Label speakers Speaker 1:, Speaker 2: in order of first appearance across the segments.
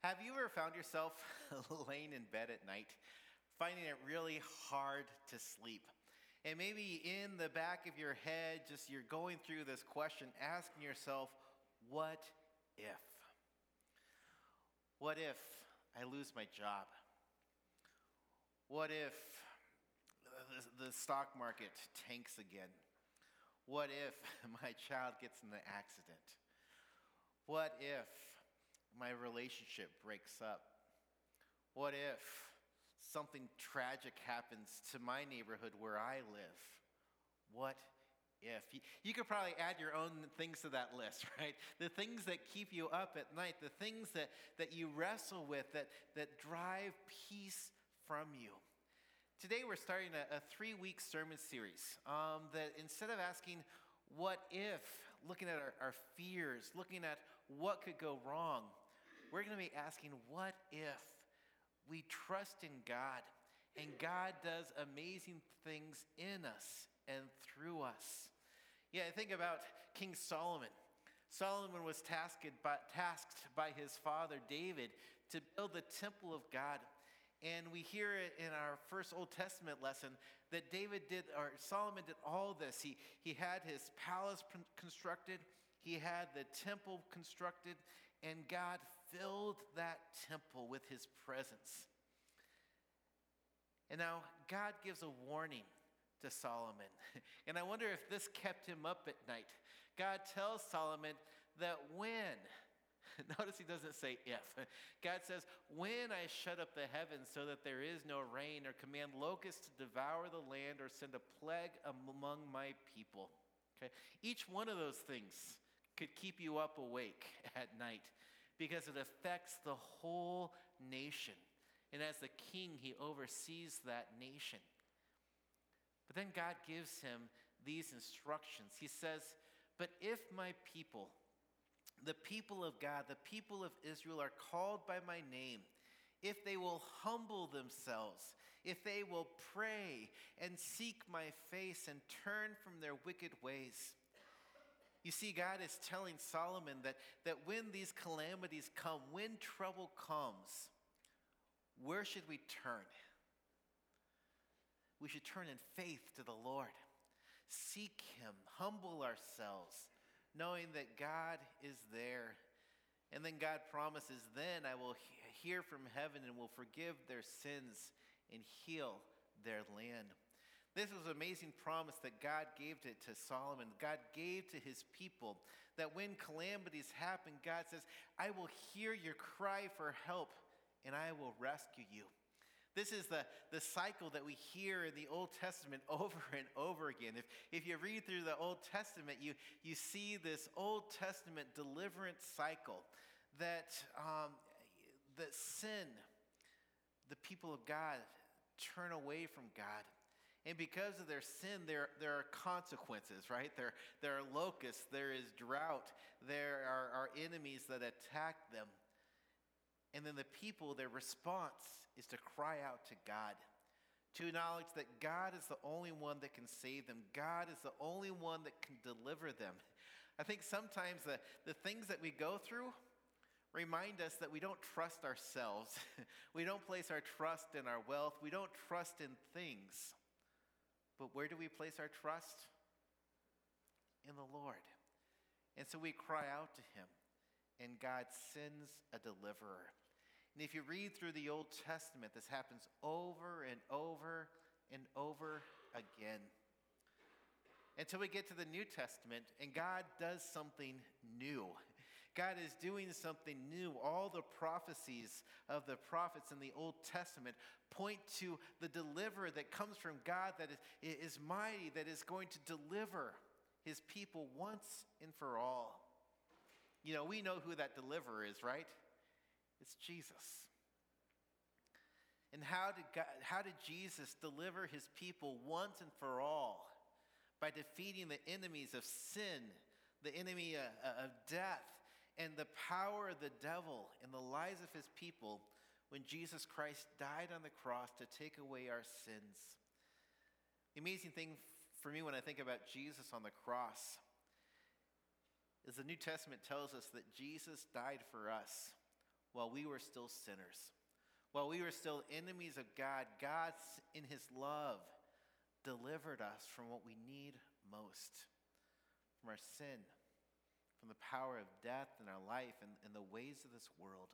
Speaker 1: Have you ever found yourself laying in bed at night, finding it really hard to sleep? And maybe in the back of your head, just you're going through this question, asking yourself, what if? What if I lose my job? What if the stock market tanks again? What if my child gets in an accident? What if my relationship breaks up? What if something tragic happens to my neighborhood where I live? What if? You could probably add your own things to that list, right? The things that keep you up at night, the things that you wrestle with, that drive peace from you. Today we're starting a 3-week sermon series that instead of asking, what if, looking at our fears, looking at what could go wrong, we're going to be asking, what if we trust in God and God does amazing things in us and through us? Yeah, think about King Solomon. Solomon was tasked by his father David to build the temple of God. And we hear it in our first Old Testament lesson that Solomon did all this. He had his palace constructed, he had the temple constructed, and God filled that temple with his presence. And now God gives a warning to Solomon. And I wonder if this kept him up at night. God tells Solomon that notice he doesn't say if. God says, when I shut up the heavens so that there is no rain, or command locusts to devour the land, or send a plague among my people. Okay? Each one of those things could keep you up awake at night because it affects the whole nation. And as the king, he oversees that nation. But then God gives him these instructions. He says, but if my people, the people of God, the people of Israel are called by my name, if they will humble themselves, if they will pray and seek my face and turn from their wicked ways. You see, God is telling Solomon that when these calamities come, when trouble comes, where should we turn? We should turn in faith to the Lord. Seek him, humble ourselves, knowing that God is there. And then God promises, then I will hear from heaven and will forgive their sins and heal their land. This was an amazing promise that God gave to Solomon. God gave to his people that when calamities happen, God says, I will hear your cry for help and I will rescue you. This is the cycle that we hear in the Old Testament over and over again. If you read through the Old Testament, you see this Old Testament deliverance cycle that sin, the people of God turn away from God. And because of their sin, there are consequences, right? There are locusts, there is drought, there are enemies that attack them. And then the people, their response is to cry out to God, to acknowledge that God is the only one that can save them. God is the only one that can deliver them. I think sometimes the things that we go through remind us that we don't trust ourselves. We don't place our trust in our wealth. We don't trust in things. But where do we place our trust? In the Lord. And so we cry out to him, and God sends a deliverer. And if you read through the Old Testament, this happens over and over and over again. Until we get to the New Testament, and God does something new. God is doing something new. All the prophecies of the prophets in the Old Testament point to the deliverer that comes from God, that is mighty, that is going to deliver his people once and for all. You know, we know who that deliverer is, right? It's Jesus. And how did Jesus deliver his people once and for all? By defeating the enemies of sin, the enemy of death, and the power of the devil in the lives of his people when Jesus Christ died on the cross to take away our sins. The amazing thing for me when I think about Jesus on the cross is the New Testament tells us that Jesus died for us while we were still sinners, while we were still enemies of God, God, in his love, delivered us from what we need most, from our sin, from the power of death in our life and the ways of this world.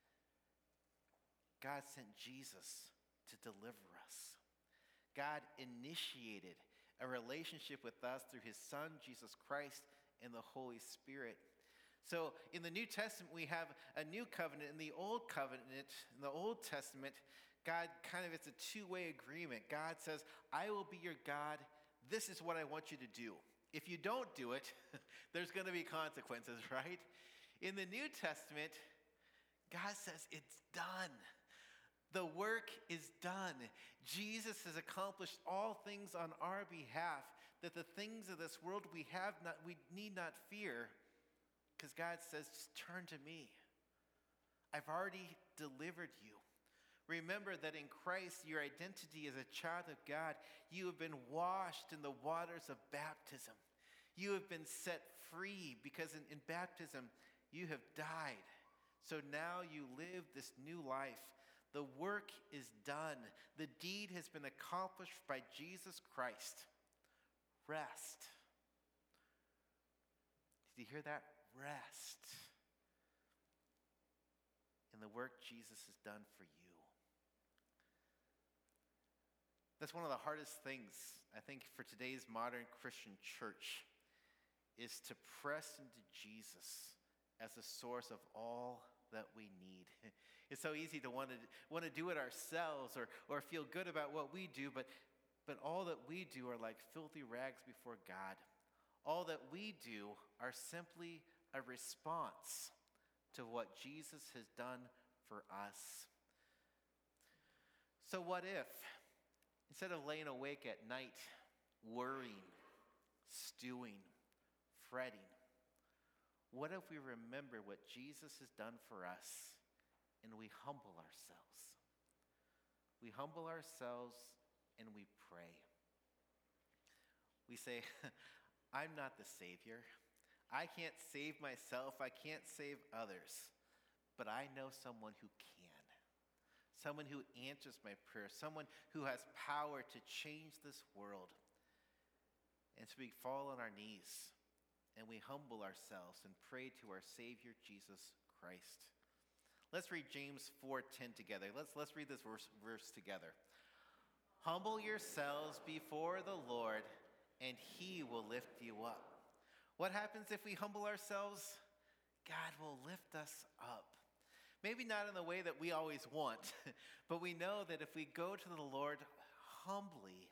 Speaker 1: God sent Jesus to deliver us. God initiated a relationship with us through his Son, Jesus Christ, and the Holy Spirit. So in the New Testament, we have a new covenant. In the Old Covenant, in the Old Testament, God it's a two-way agreement. God says, I will be your God. This is what I want you to do. If you don't do it, there's going to be consequences, right? In the New Testament, God says, it's done. The work is done. Jesus has accomplished all things on our behalf, that the things of this world we need not fear, because God says, just turn to me. I've already delivered you. Remember that in Christ, your identity as a child of God, you have been washed in the waters of baptism. You have been set free because in baptism, you have died. So now you live this new life. The work is done. The deed has been accomplished by Jesus Christ. Rest. Did you hear that? Rest in the work Jesus has done for you. That's one of the hardest things, I think, for today's modern Christian church, is to press into Jesus as the source of all that we need. It's so easy to want to do it ourselves or feel good about what we do, but all that we do are like filthy rags before God. All that we do are simply a response to what Jesus has done for us. So what if, instead of laying awake at night, worrying, stewing, fretting, what if we remember what Jesus has done for us and we humble ourselves? We humble ourselves and we pray. We say, I'm not the Savior. I can't save myself. I can't save others. But I know someone who can. Someone who answers my prayers. Someone who has power to change this world. And so we fall on our knees and we humble ourselves and pray to our Savior, Jesus Christ. Let's read James 4:10 together. Let's read this verse together. Humble yourselves before the Lord, and he will lift you up. What happens if we humble ourselves? God will lift us up. Maybe not in the way that we always want, but we know that if we go to the Lord humbly,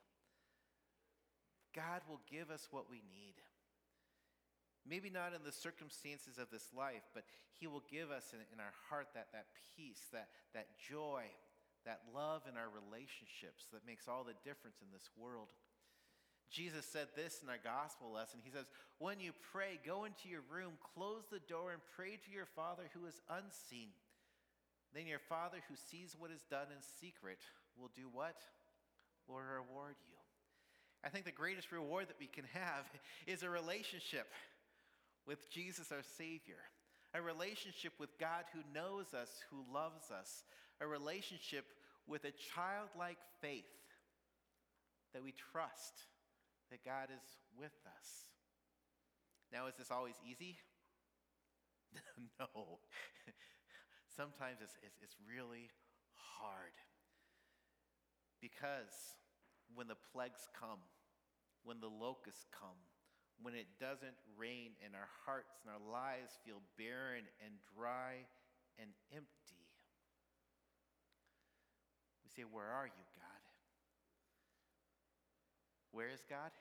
Speaker 1: God will give us what we need. Maybe not in the circumstances of this life, but he will give us in our heart that peace, that joy, that love in our relationships that makes all the difference in this world. Jesus said this in our gospel lesson. He says, when you pray, go into your room, close the door, and pray to your Father who is unseen. Then your Father who sees what is done in secret will do what? Will reward you. I think the greatest reward that we can have is a relationship with Jesus, our Savior. A relationship with God who knows us, who loves us. A relationship with a childlike faith that we trust that God is with us. Now, is this always easy? No. Sometimes it's really hard. Because when the plagues come, when the locusts come, when it doesn't rain and our hearts and our lives feel barren and dry and empty, we say, where are you, God? Where is God?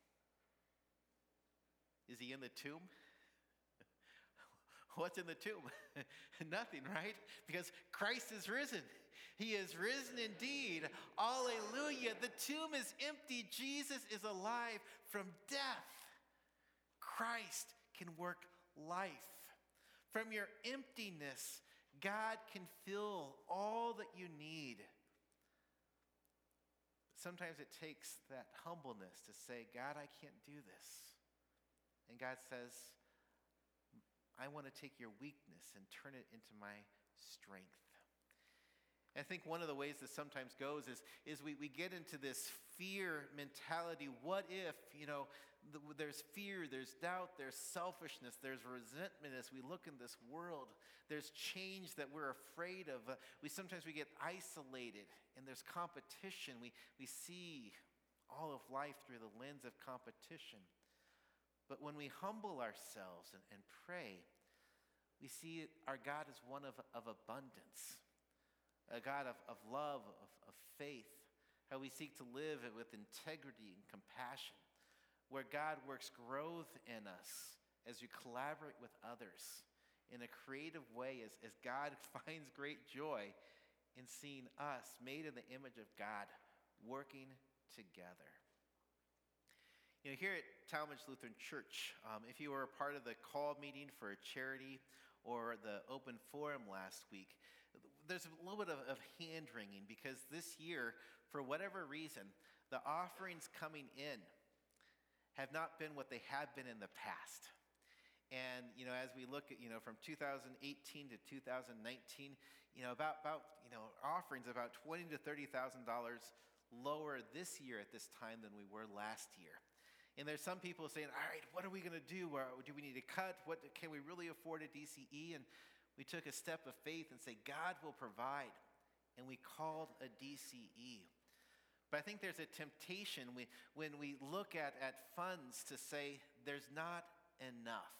Speaker 1: Is he in the tomb? What's in the tomb? Nothing, right? Because Christ is risen. He is risen indeed. Alleluia. The tomb is empty. Jesus is alive from death. Christ can work life. From your emptiness, God can fill all that you need. Sometimes it takes that humbleness to say, God, I can't do this. And God says, I want to take your weakness and turn it into my strength. I think one of the ways this sometimes goes is we get into this fear mentality. What if, there's fear, there's doubt, there's selfishness, there's resentment as we look in this world. There's change that we're afraid of. Sometimes we get isolated and there's competition. We see all of life through the lens of competition. But when we humble ourselves and pray, we see our God is one of abundance. A God of love, of faith, how we seek to live with integrity and compassion, where God works growth in us as we collaborate with others in a creative way, as God finds great joy in seeing us made in the image of God working together. Here at Talmadge Lutheran Church, if you were a part of the call meeting for a charity or the open forum last week, there's a little bit of hand-wringing because this year, for whatever reason, the offerings coming in have not been what they have been in the past. And, as we look at, from 2018 to 2019, offerings about $20,000 to $30,000 lower this year at this time than we were last year. And there's some people saying, all right, what are we going to do? Do we need to cut? Can we really afford a DCE? And we took a step of faith and say, God will provide. And we called a DCE. But I think there's a temptation when we look at funds to say there's not enough.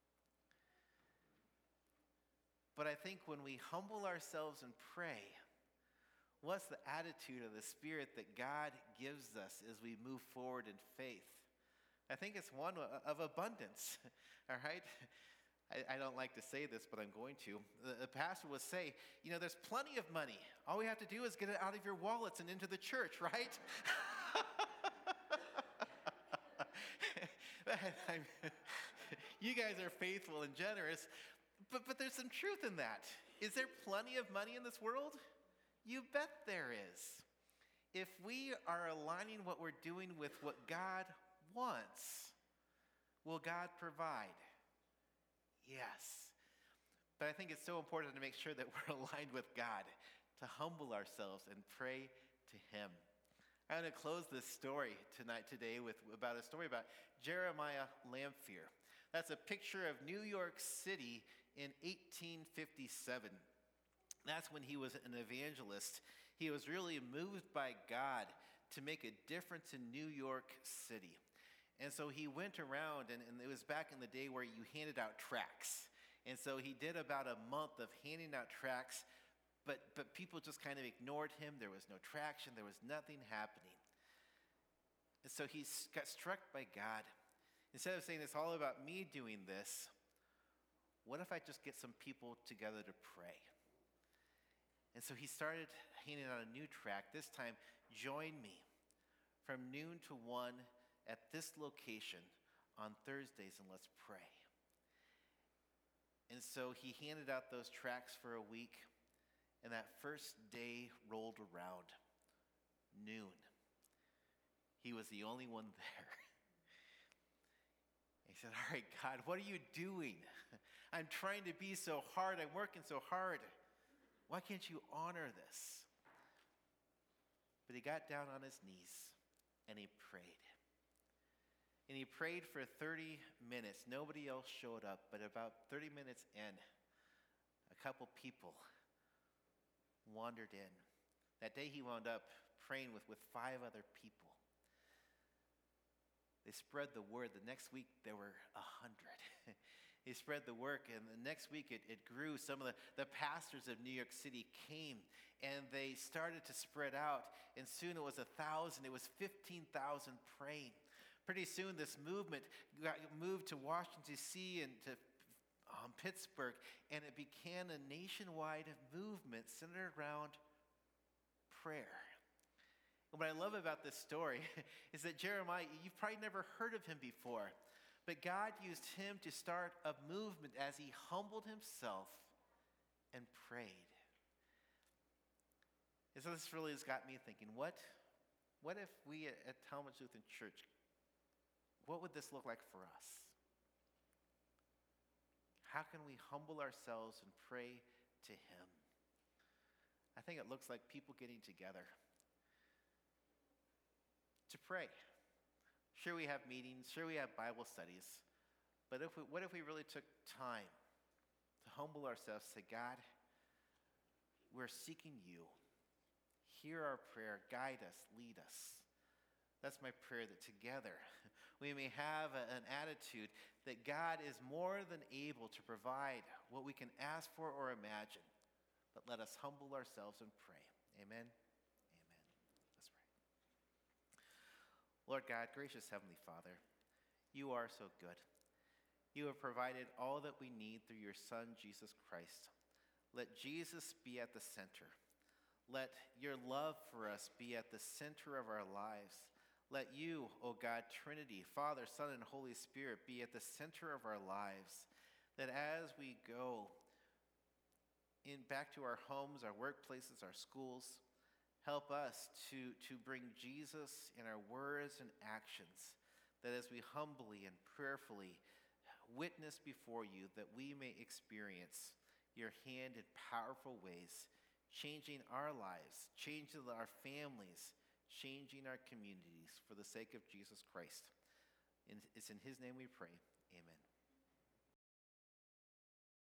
Speaker 1: But I think when we humble ourselves and pray, what's the attitude of the Spirit that God gives us as we move forward in faith? I think it's one of abundance, all right? I don't like to say this, but I'm going to. The pastor will say, there's plenty of money. All we have to do is get it out of your wallets and into the church, right? You guys are faithful and generous, but there's some truth in that. Is there plenty of money in this world? You bet there is. If we are aligning what we're doing with what God wants, will God provide? Yes. But I think it's so important to make sure that we're aligned with God, to humble ourselves and pray to Him. I'm going to close this story today about a story about Jeremiah Lamphere. That's a picture of New York City in 1857. That's when he was an evangelist. He was really moved by God to make a difference in New York City. And so he went around, and it was back in the day where you handed out tracts. And so he did about a month of handing out tracts, but people just kind of ignored him. There was no traction. There was nothing happening. And so he got struck by God. Instead of saying it's all about me doing this, what if I just get some people together to pray? And so he started handing out a new tract. This time, join me from noon to 1 at this location on Thursdays, and let's pray. And so he handed out those tracts for a week, and that first day rolled around, noon. He was the only one there. He said, all right, God, what are you doing? I'm trying to be so hard. I'm working so hard. Why can't you honor this? But he got down on his knees, and he prayed. And he prayed for 30 minutes. Nobody else showed up, but about 30 minutes in, a couple people wandered in. That day he wound up praying with 5 other people. They spread the word. The next week there were 100. He spread the work, and the next week it grew. Some of the pastors of New York City came, and they started to spread out. And soon it was 1,000. It was 15,000 praying. Pretty soon this movement moved to Washington, D.C. and to Pittsburgh, and it began a nationwide movement centered around prayer. And what I love about this story is that Jeremiah, you've probably never heard of him before, but God used him to start a movement as he humbled himself and prayed. And so this really has got me thinking, what if we at Talmadge Lutheran Church, what would this look like for us? How can we humble ourselves and pray to him. I think it looks like people getting together to pray. Sure, we have meetings, sure, we have Bible studies, but what if we really took time to humble ourselves, say, God, we're seeking you. Hear our prayer, guide us, lead us. That's my prayer, that together we may have an attitude that God is more than able to provide what we can ask for or imagine. But let us humble ourselves and pray. Amen? Amen. Let's pray. Lord God, gracious Heavenly Father, you are so good. You have provided all that we need through your Son, Jesus Christ. Let Jesus be at the center. Let your love for us be at the center of our lives. Let you, O God, Trinity, Father, Son, and Holy Spirit, be at the center of our lives. That as we go back to our homes, our workplaces, our schools, help us to bring Jesus in our words and actions. That as we humbly and prayerfully witness before you, that we may experience your hand in powerful ways, changing our lives, changing our families, changing our communities for the sake of Jesus Christ. It's in his name we pray. Amen.